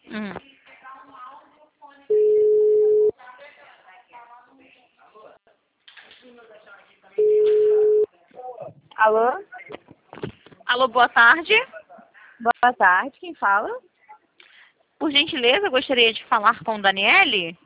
Hum. Alô? Alô, boa tarde. Boa tarde, quem fala? Por gentileza, gostaria de falar com Daniele.